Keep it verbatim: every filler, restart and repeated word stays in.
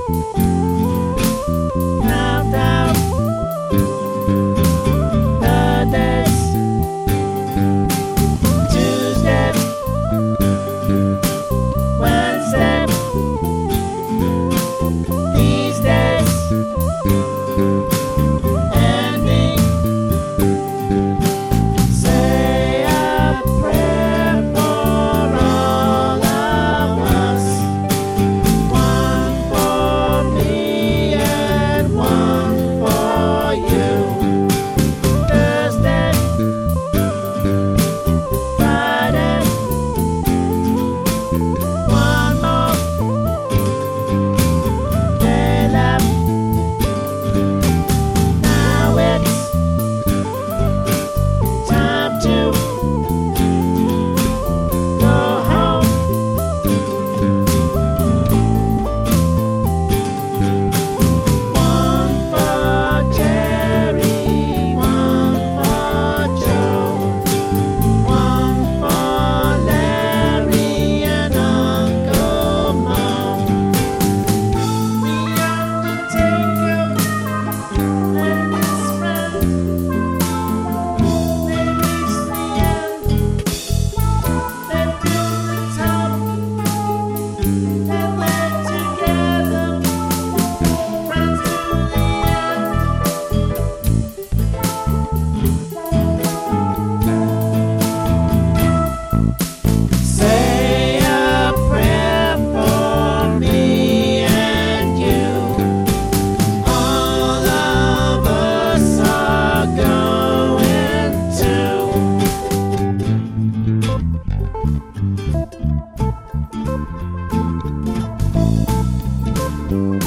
Count down the days. Tuesday, Wednesday, these days ending. Say a prayer for all of us, one for me and one for you. Thursday, Friday, one more day left. Now it's time to go home. One for Jerry, one for Joe, one for Larry and Uncle Mo. The Undertaker and his friends, they reached the end. They built the top. They went together, friends to the end. Say a prayer for me and you. All of us are going to.